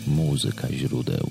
Muzyka źródeł.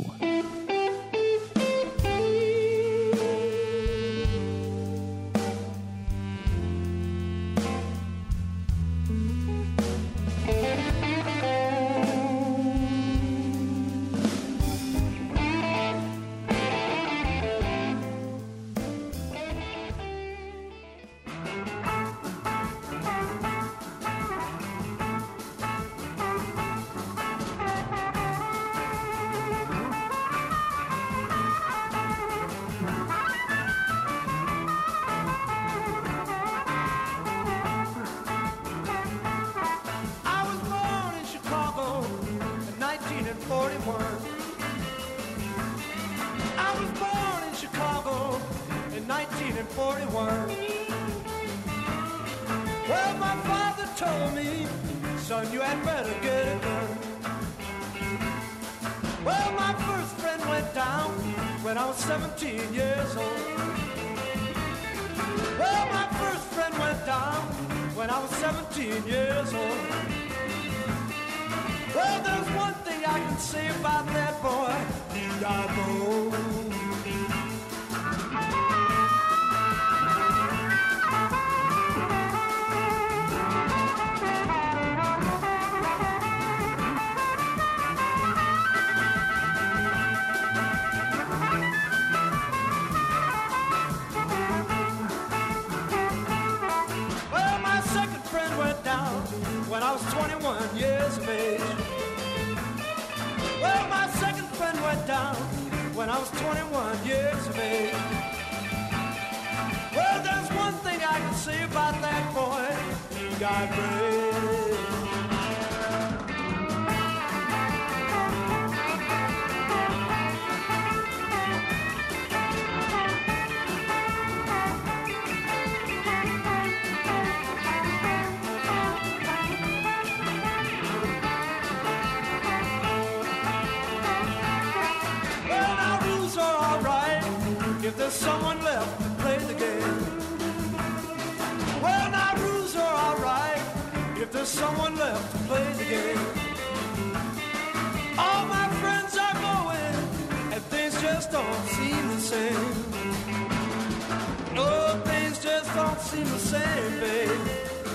Well, my father told me, son, you had better get it done. Well, my first friend went down when I was 17 years old. Well, my first friend went down when I was 17 years old. Well, there's one thing I can say about that boy, he died old. When I was 21 years of age. Well, my second friend went down when I was 21 years of age. Well, there's one thing I can say about that boy, he died brave. If there's someone left to play the game. Well, now rules are all right if there's someone left to play the game. All my friends are going and things just don't seem the same. No, things just don't seem the same, babe.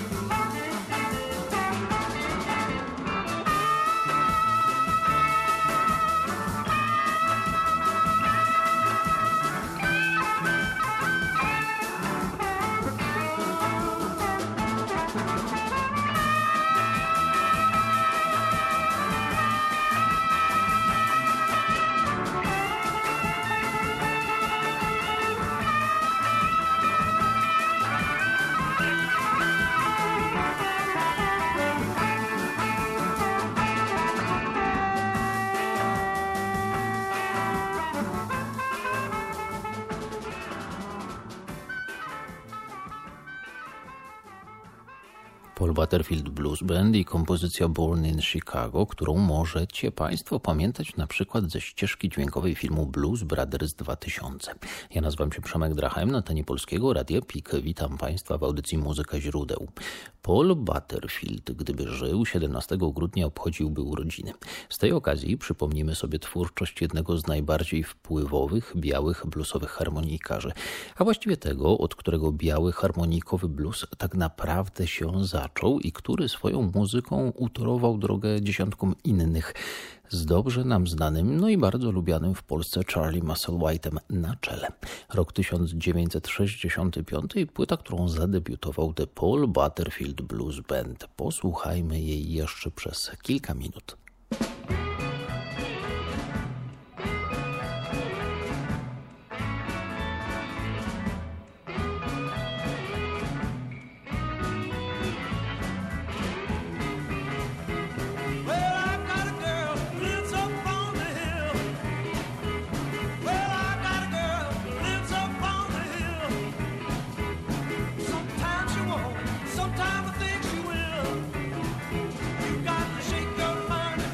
Paul Butterfield Blues Band i kompozycja Born in Chicago, którą możecie Państwo pamiętać na przykład ze ścieżki dźwiękowej filmu Blues Brothers 2000. Ja nazywam się Przemek Drachem, na antenie Polskiego Radia PIK. Witam Państwa w audycji Muzyka źródeł. Paul Butterfield, gdyby żył, 17 grudnia obchodziłby urodziny. Z tej okazji przypomnimy sobie twórczość jednego z najbardziej wpływowych białych bluesowych harmonikarzy, a właściwie tego, od którego biały harmonikowy blues tak naprawdę się zaczął i który swoją muzyką utorował drogę dziesiątkom innych, z dobrze nam znanym, no i bardzo lubianym w Polsce Charlie Musselwhite'em na czele. Rok 1965 i płyta, którą zadebiutował The Paul Butterfield Blues Band. Posłuchajmy jej jeszcze przez kilka minut. Sometimes I think she will. You got to shake your mind.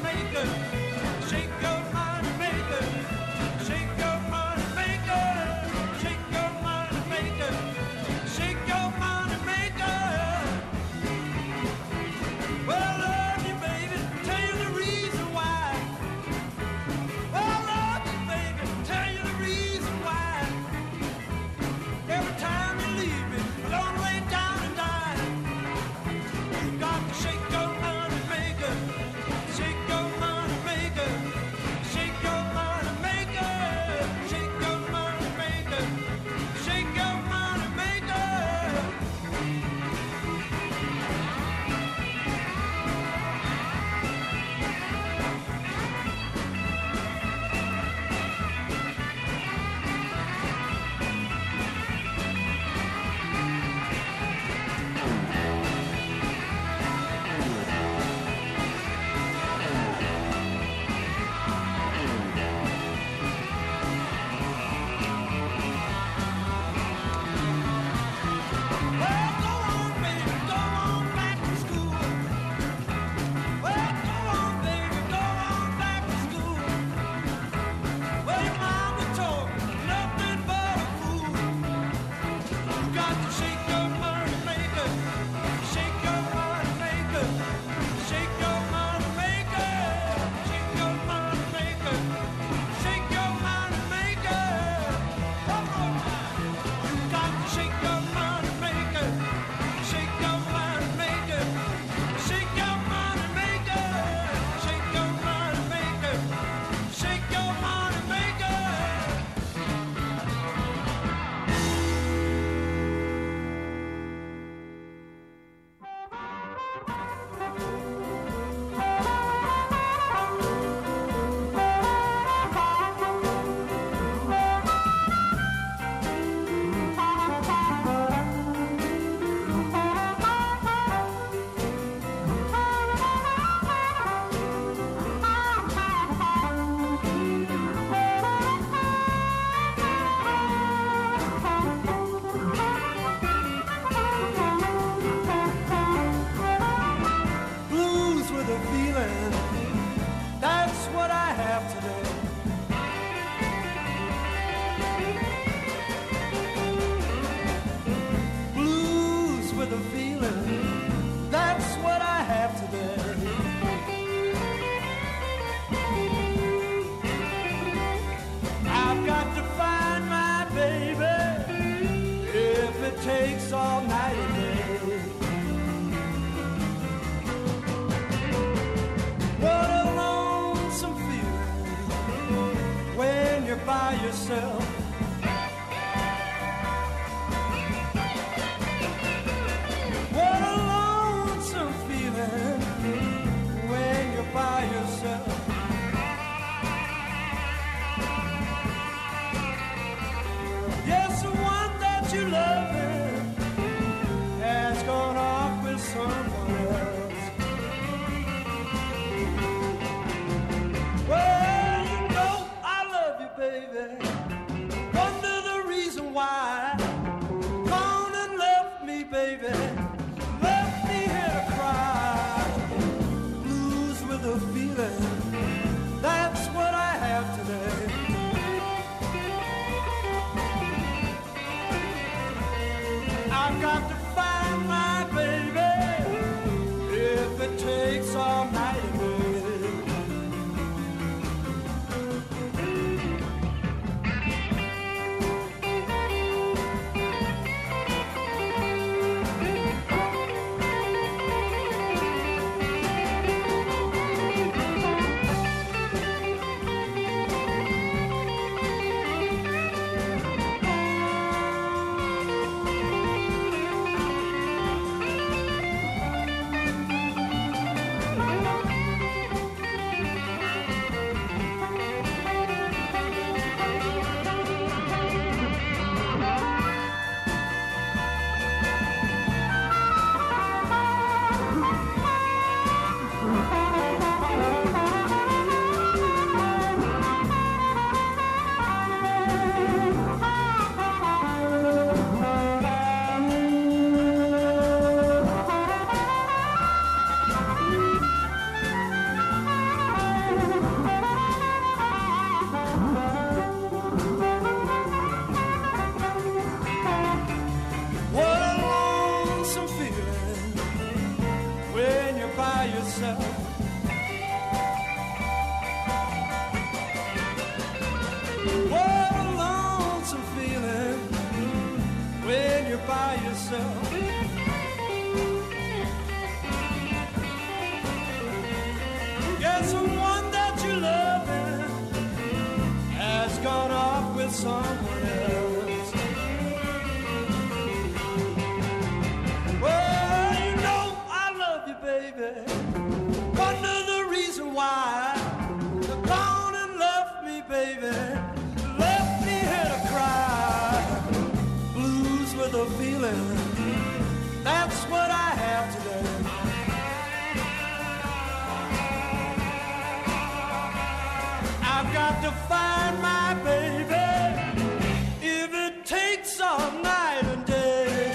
feeling. That's what I have today. I've got to find my baby if it takes all night and day. What a lonesome feeling when you're by yourself. What a lonesome feeling when you're by yourself. Yes, the one that you love has gone off with someone else. Well, you know I love you, baby. Wonder the reason why. Gone and left me, baby. Left me here to cry. Blues with a feeling. That's what I have today. I've got to find my baby if it takes all night and day. Yes, the one that you love has gone off with someone else. Well, you know I love you, baby. Wonder the reason why. You've gone and left me, baby. Left me here to cry. Blues with a feeling. That's what I have today. I've got to find my baby if it takes all night and day.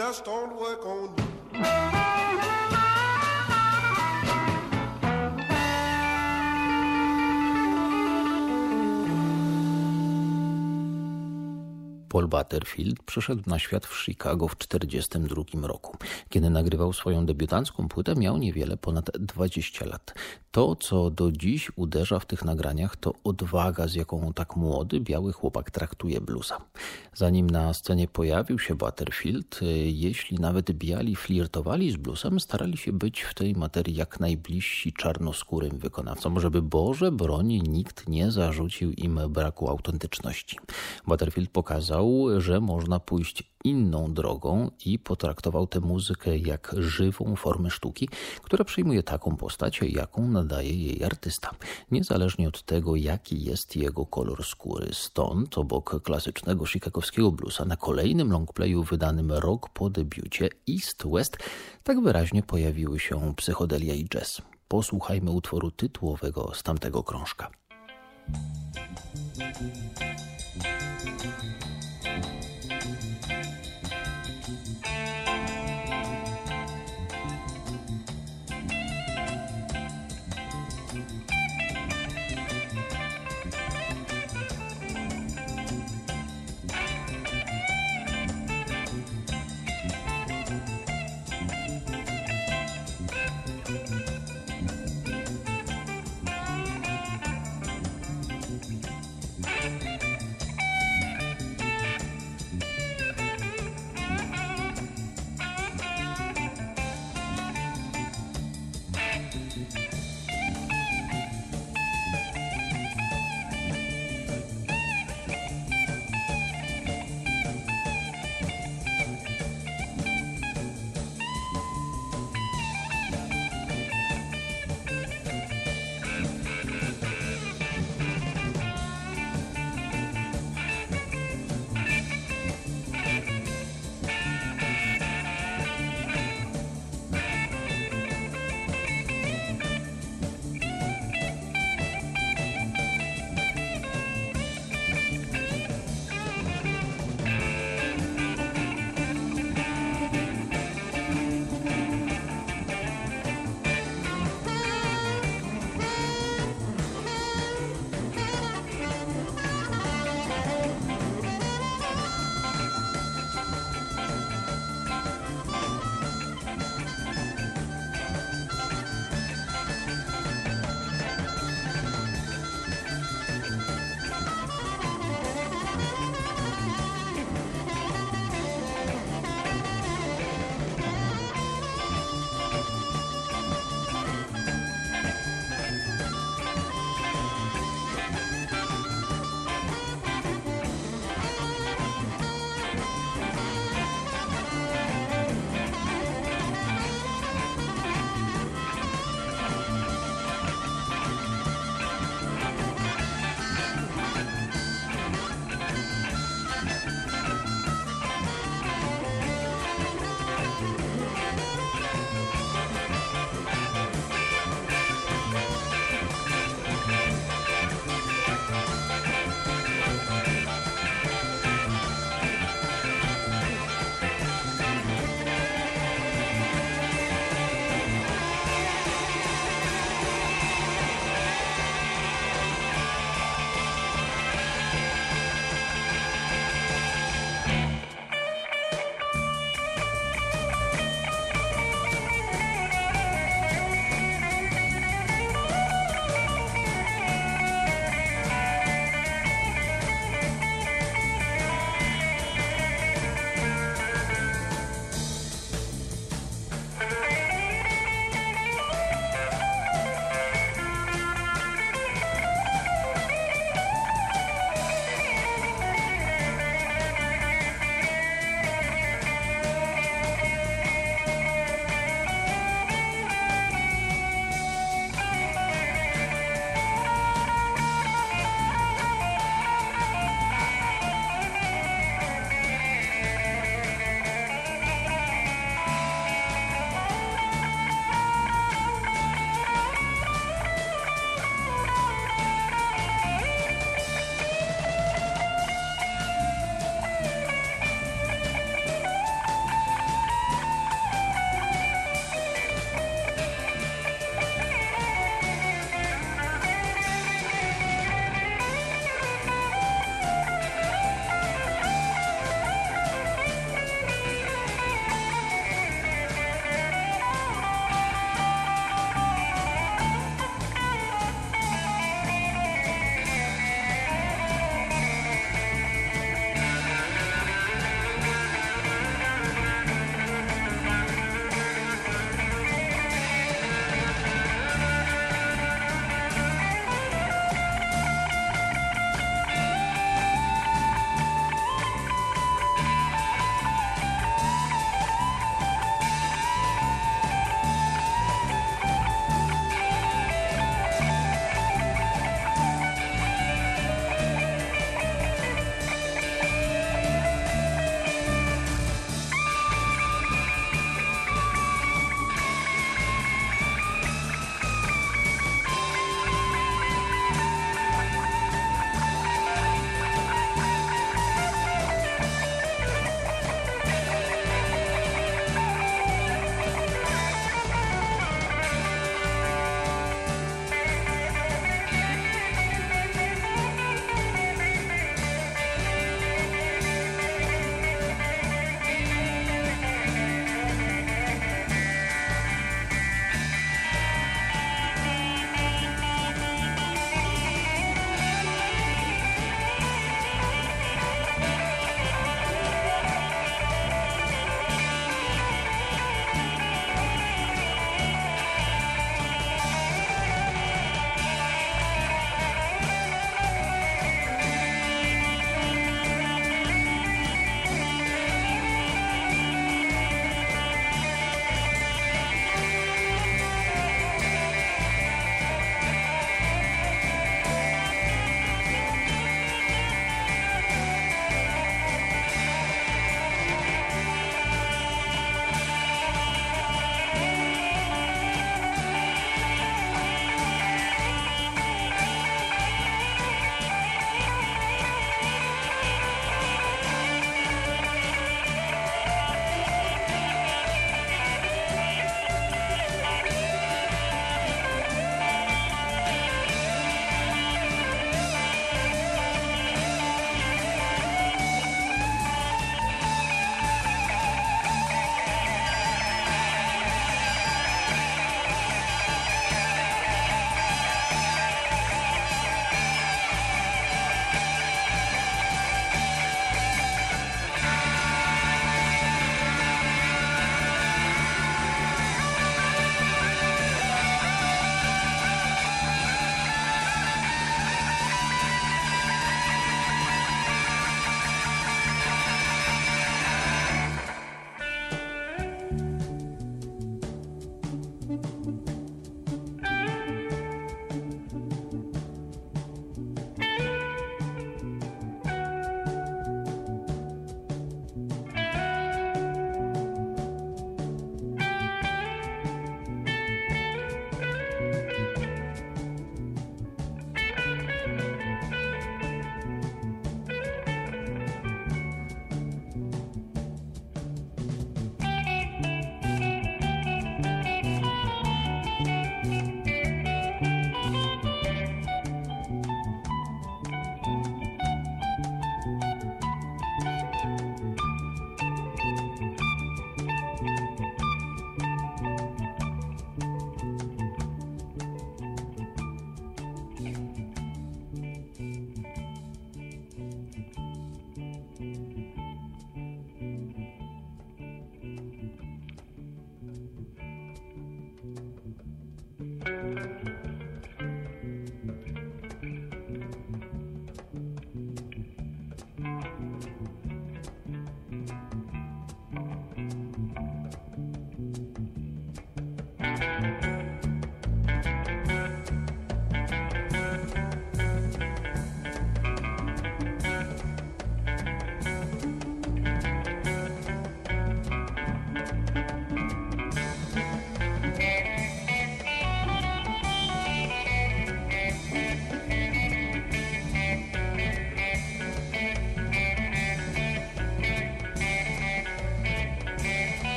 just don't work on you. Paul Butterfield przyszedł na świat w Chicago w 1942 roku. Kiedy nagrywał swoją debiutancką płytę, miał niewiele ponad 20 lat. To, co do dziś uderza w tych nagraniach, to odwaga, z jaką tak młody, biały chłopak traktuje bluesa. Zanim na scenie pojawił się Butterfield, jeśli nawet biali flirtowali z bluesem, starali się być w tej materii jak najbliżsi czarnoskórym wykonawcom, żeby Boże broni nikt nie zarzucił im braku autentyczności. Butterfield pokazał, że można pójść inną drogą i potraktował tę muzykę jak żywą formę sztuki, która przyjmuje taką postać, jaką nadaje jej artysta, niezależnie od tego, jaki jest jego kolor skóry. Stąd obok klasycznego chicagowskiego bluesa na kolejnym longplayu wydanym rok po debiucie East West tak wyraźnie pojawiły się psychodelia i jazz. Posłuchajmy utworu tytułowego z tamtego krążka.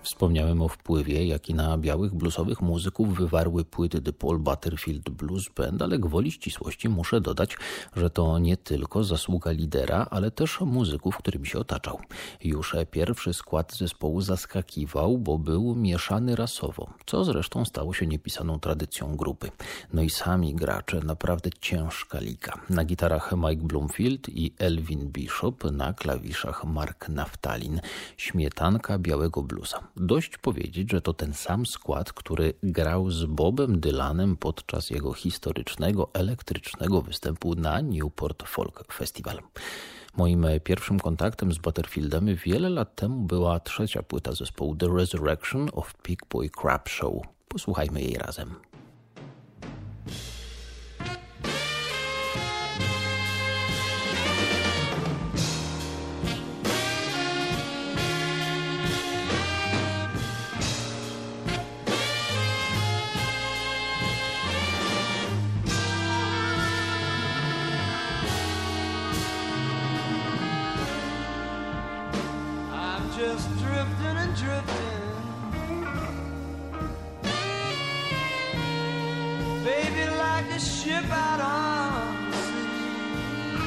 Wspomniałem o wpływie, jaki na białych bluesowych muzyków wywarły płyty The Paul Butterfield Blues Band, ale gwoli ścisłości muszę dodać, że to nie tylko zasługa lidera, ale też muzyków, którymi się otaczał. Już pierwszy skład zespołu zaskakiwał, bo był mieszany rasowo, co zresztą stało się niepisaną tradycją grupy. No i sami gracze, naprawdę ciężka liga. Na gitarach Mike Bloomfield i Elvin Bishop, na klawiszach Mark Naftalin. Śmietanka białego bluesa. Dość powiedzieć, że to ten sam skład, który grał z Bobem Dylanem podczas jego historycznego, elektrycznego występu na Newport Folk Festival. Moim pierwszym kontaktem z Butterfieldem wiele lat temu była trzecia płyta zespołu The Resurrection of Pig Boy Crab Show. Posłuchajmy jej razem. Just drifting and drifting, baby, like a ship out on the sea.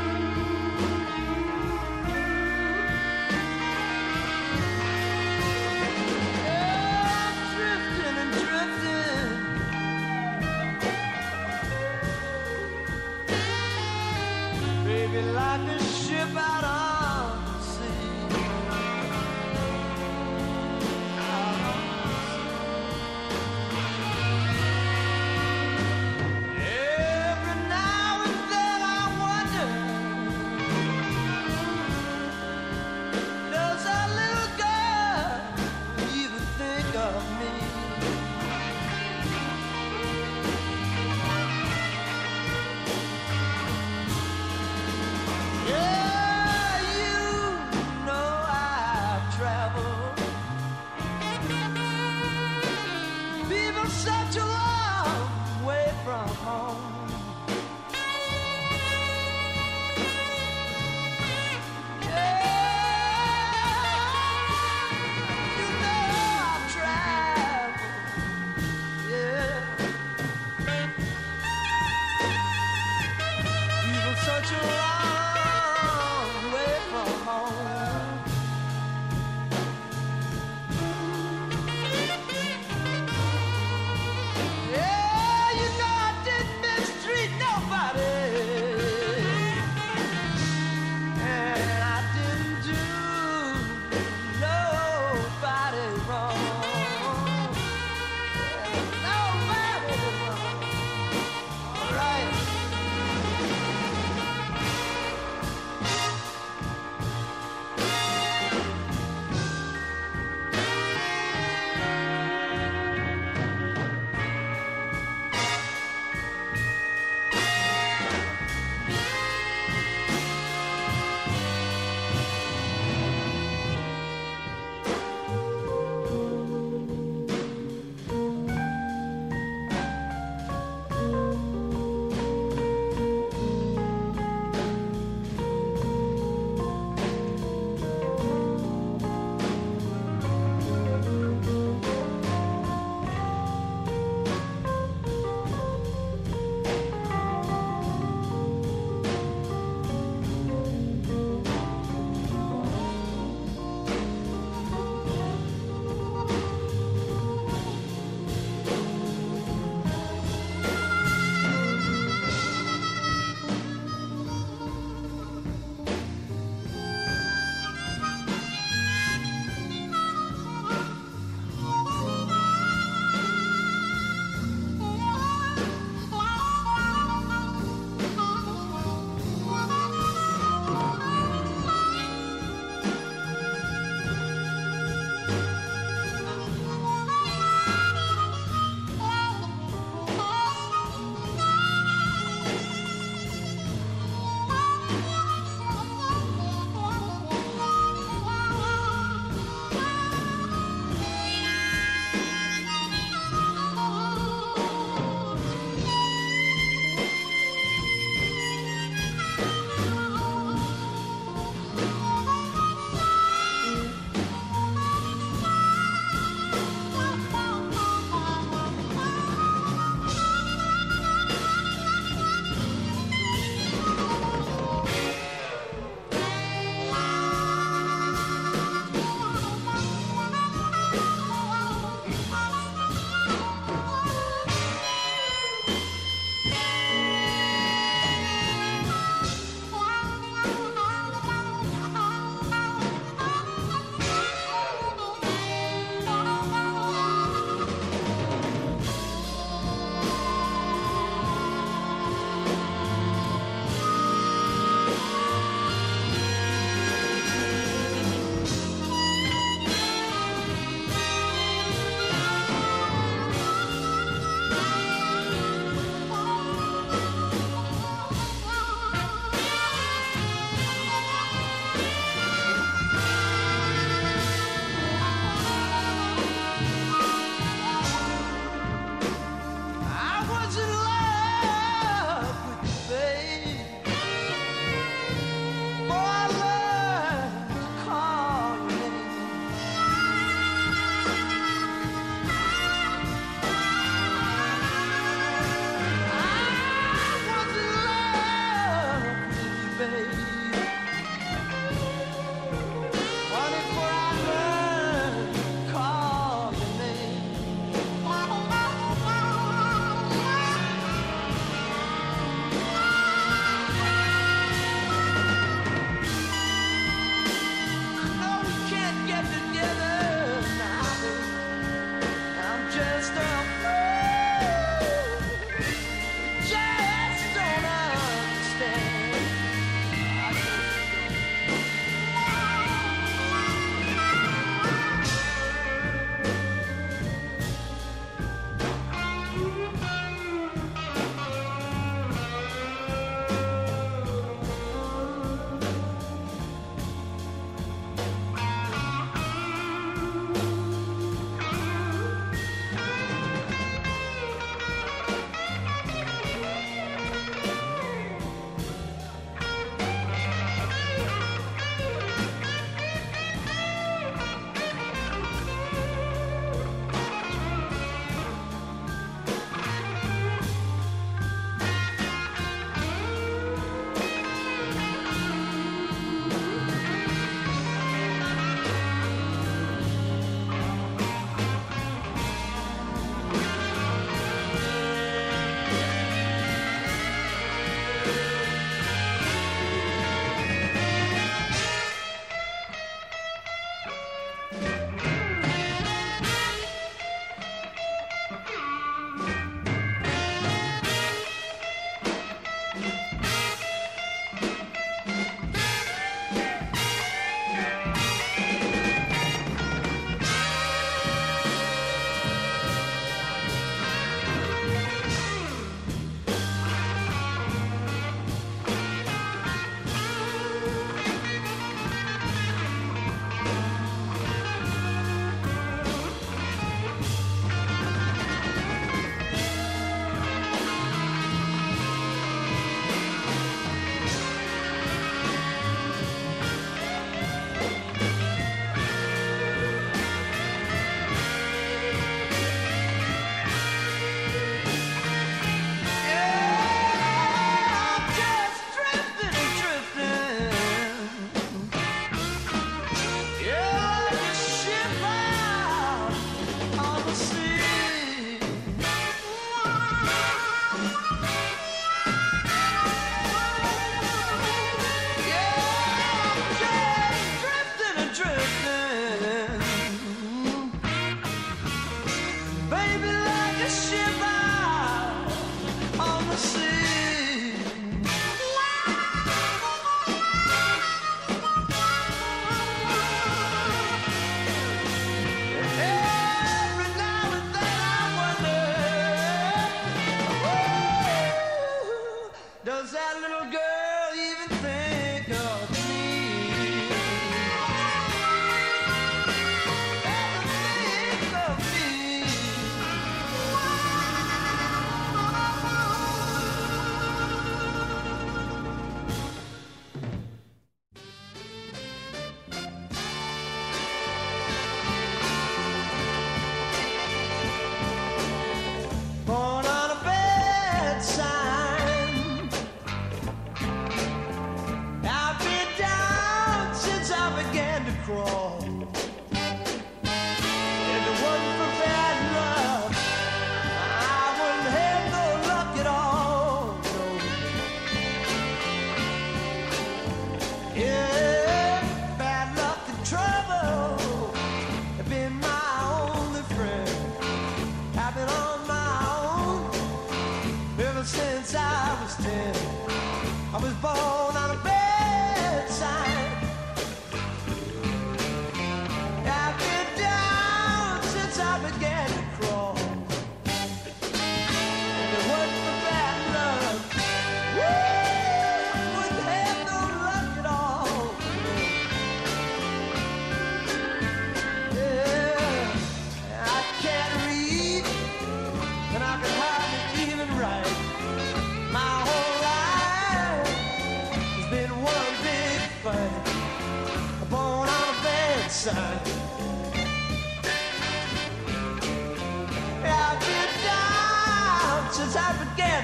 Yeah, drifting and drifting, baby, like a ship out on the sea. Every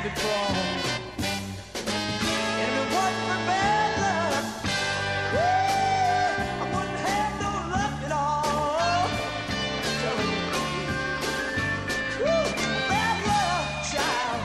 to crawl. And if it wasn't for bad luck, I wouldn't have no luck at all. Telling you, bad luck, child.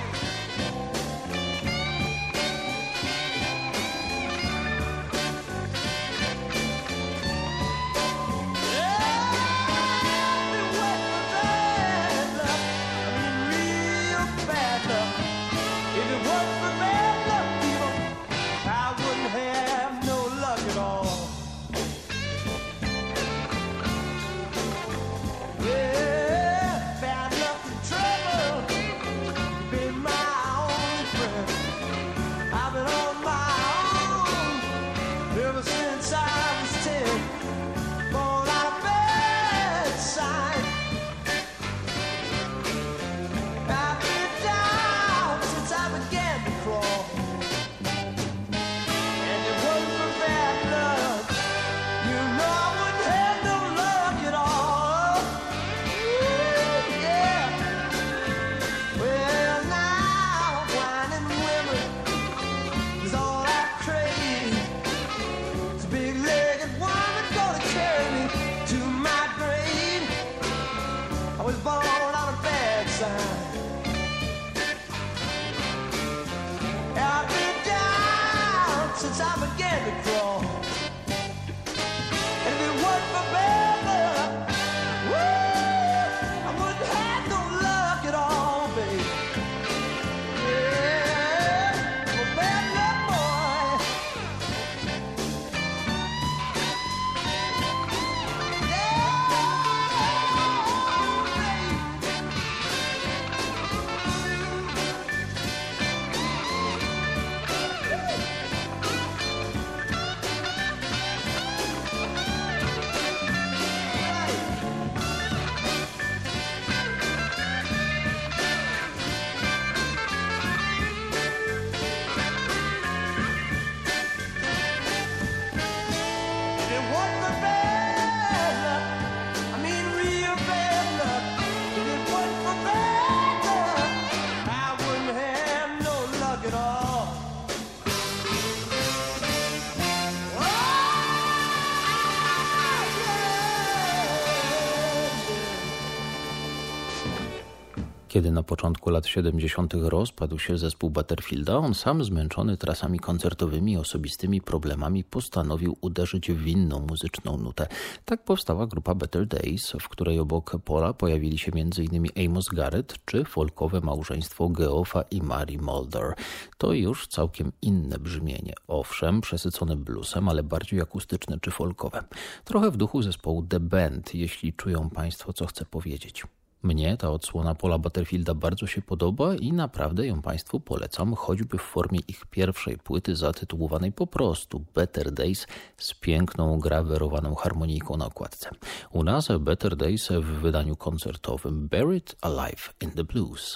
Kiedy na początku lat 70. rozpadł się zespół Butterfielda, on sam, zmęczony trasami koncertowymi i osobistymi problemami, postanowił uderzyć w inną muzyczną nutę. Tak powstała grupa Better Days, w której obok Paula pojawili się m.in. Amos Garrett czy folkowe małżeństwo Geoffa i Mary Mulder. To już całkiem inne brzmienie. Owszem, przesycone bluesem, ale bardziej akustyczne czy folkowe. Trochę w duchu zespołu The Band, jeśli czują Państwo, co chcę powiedzieć. Mnie ta odsłona Paula Butterfielda bardzo się podoba i naprawdę ją Państwu polecam, choćby w formie ich pierwszej płyty zatytułowanej po prostu Better Days z piękną grawerowaną harmonijką na okładce. U nas Better Days w wydaniu koncertowym Buried Alive in the Blues.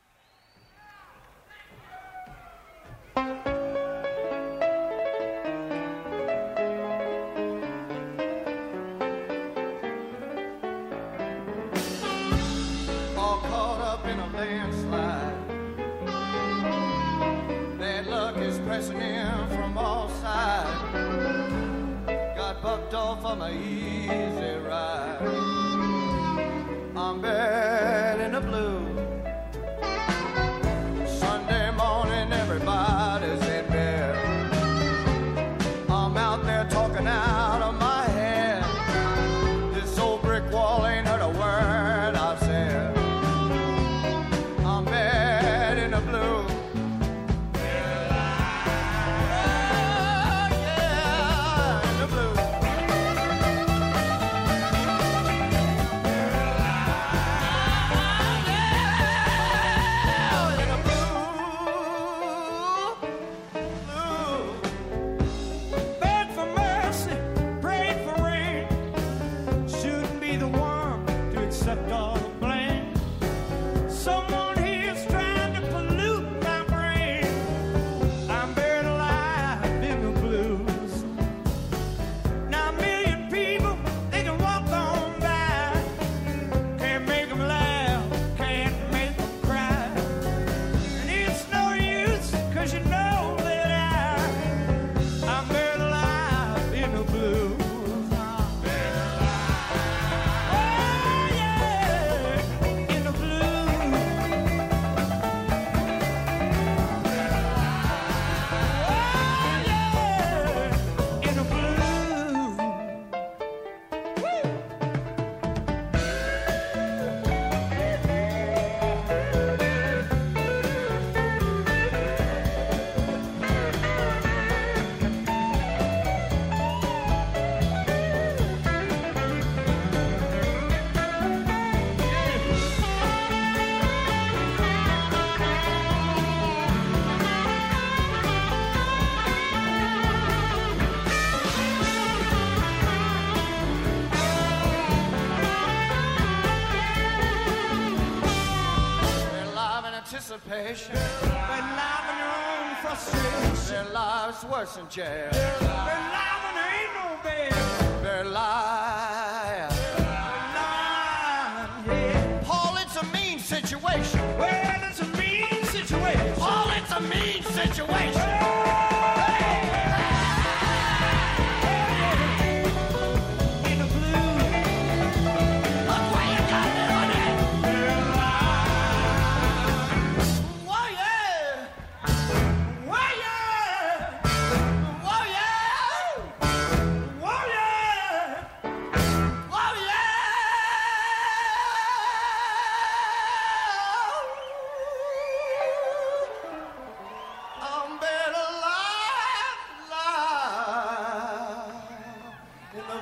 Pressing in from all sides, got bucked off on my easy ride. I'm bad in the blues. Sunday morning, everybody's in bed. I'm out there talking out of my head. This old brick wall ain't heard a word I've said. I'm bad in the blues. anticipation. Been living their own frustration. Their lives worse than jail. Been living there ain't no bed. Their lives. Yeah. Paul, it's a mean situation. Well, it's a mean situation. Paul, it's a mean situation. In the blue. Look where you got me, honey. Whoa, yeah. Whoa, yeah. Whoa, yeah. Whoa, yeah. Whoa, yeah. I'm better alive in the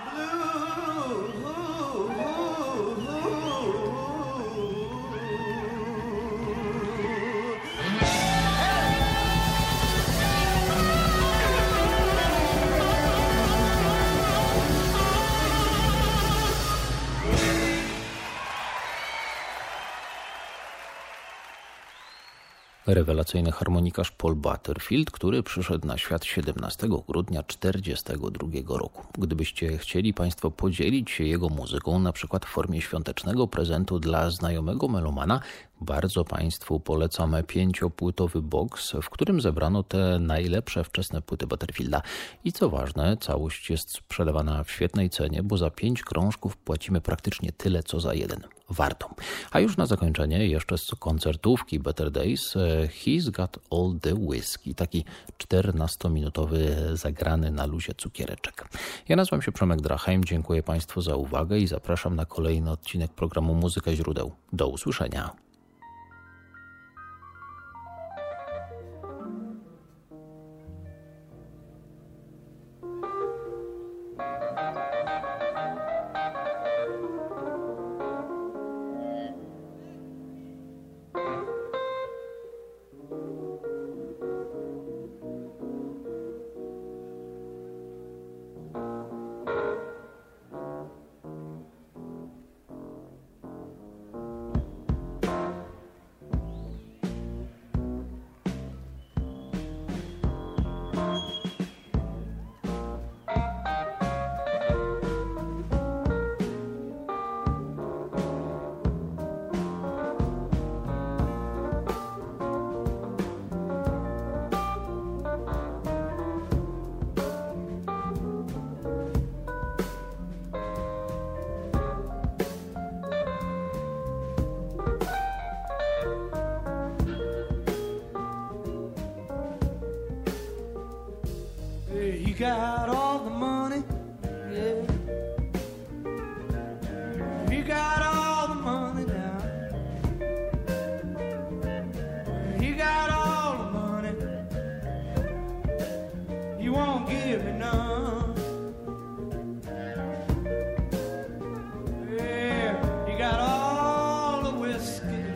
Rewelacyjny harmonikarz Paul Butterfield, który przyszedł na świat 17 grudnia 1942 roku. Gdybyście chcieli Państwo podzielić się jego muzyką, na przykład w formie świątecznego prezentu dla znajomego melomana, bardzo Państwu polecamy 5-płytowy box, w którym zebrano te najlepsze wczesne płyty Butterfielda. I co ważne, całość jest sprzedawana w świetnej cenie, bo za 5 krążków płacimy praktycznie tyle, co za jeden. Warto. A już na zakończenie jeszcze z koncertówki Better Days He's Got All the Whiskey, taki 14-minutowy zagrany na luzie cukiereczek. Ja nazywam się Przemek Drachem, dziękuję Państwu za uwagę i zapraszam na kolejny odcinek programu Muzyka Źródeł. Do usłyszenia. You got all the money, yeah. You got all the money now. You got all the money. You won't give me none. Yeah, you got all the whiskey.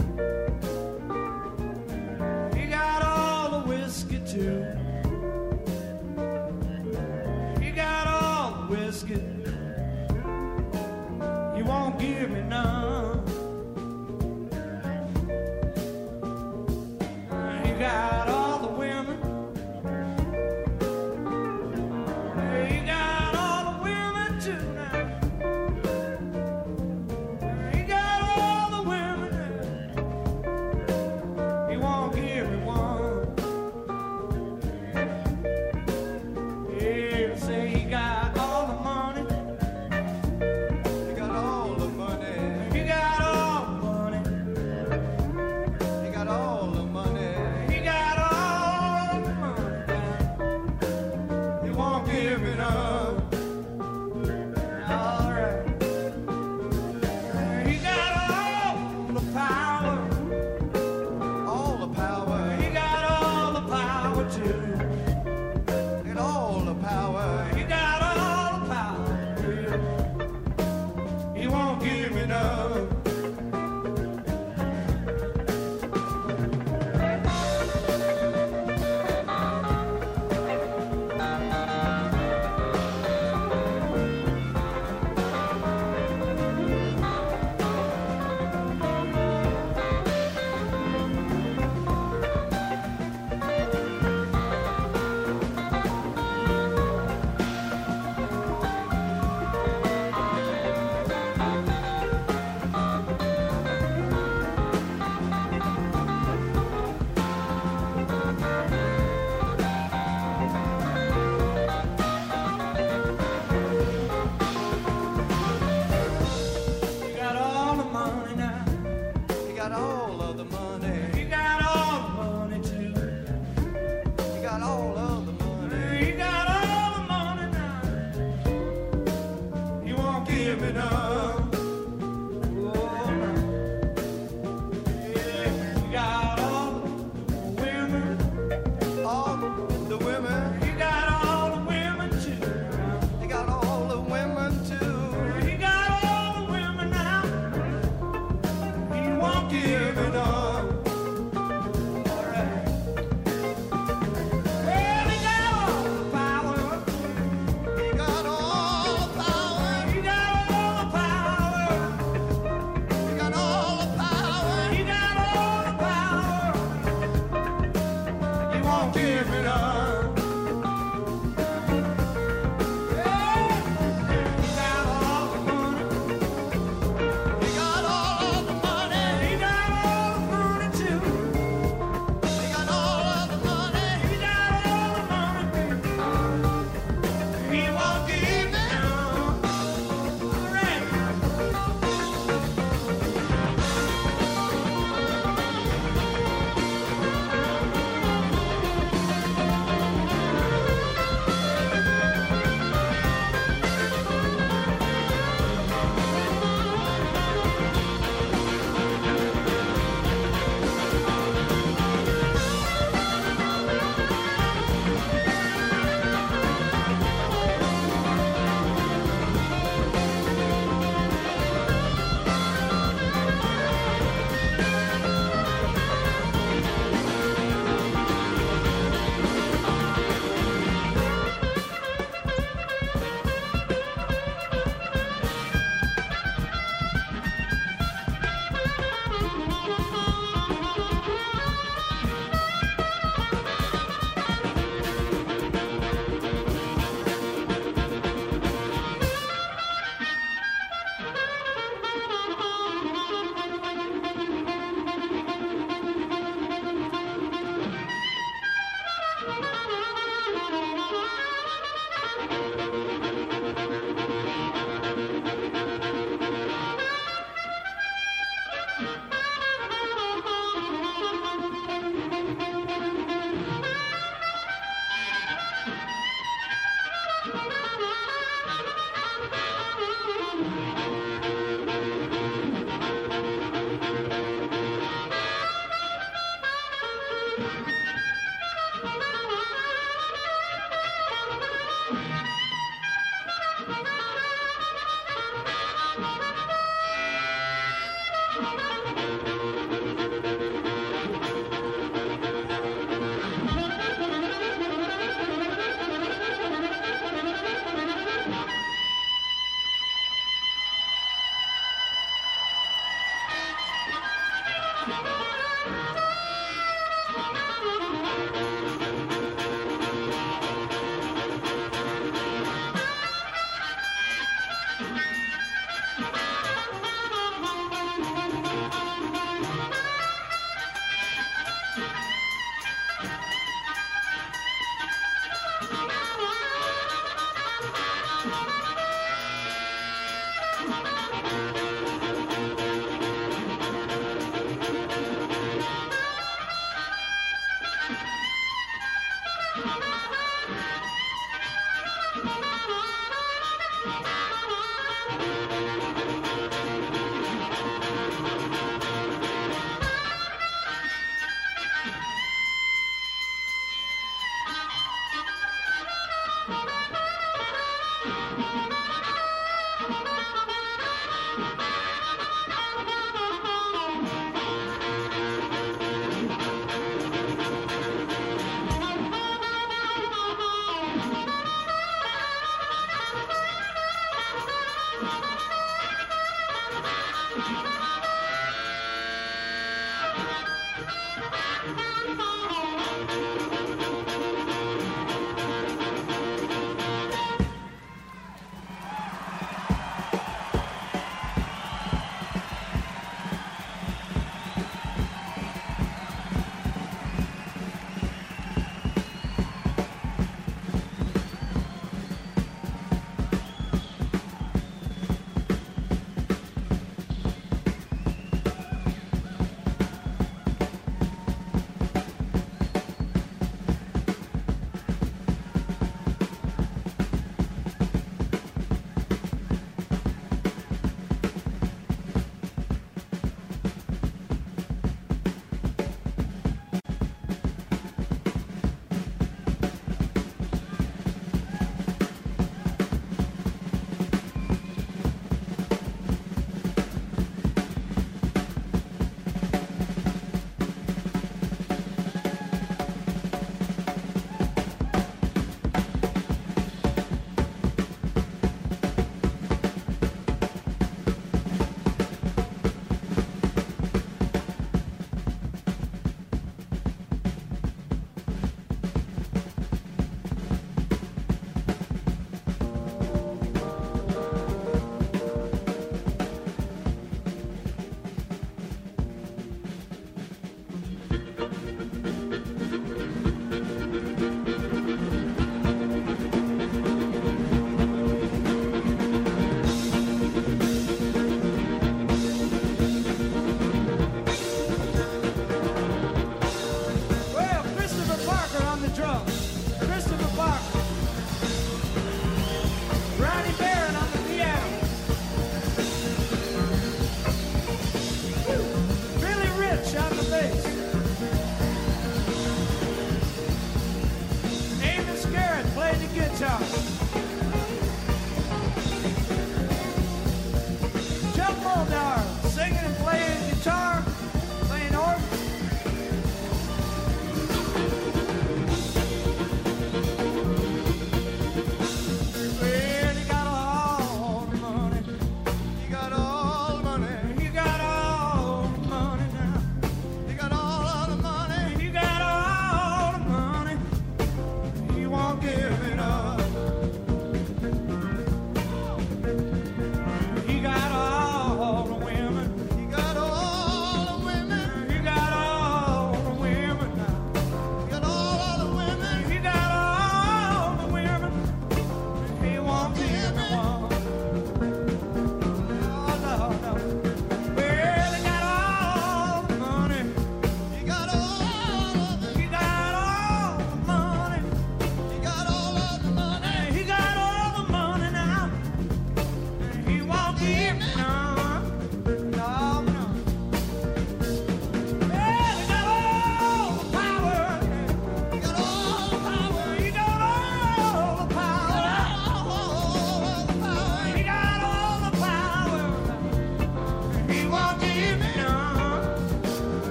You got all the whiskey too. Whiskey, you won't give me none. You got all the women. You got all the women too now. You got all the women now. You won't give me one. Yeah, say you got You got got all of the money. You got all the money too. You got all of the money. You got all the money now. You won't give me none. Oh, no. Yeah, you got all the women. All the women. You got all the women too. You got all the women too. You got all the women now. You won't give me none. All right. Well, you got all the power. You got all the power. You got all the power. You got all the power. You got all the power. You won't give me none. Yeah. You got all the money. You got all of the money. You got all the money too. You got all of the money. You got all the money, baby. You won't give me none. All right.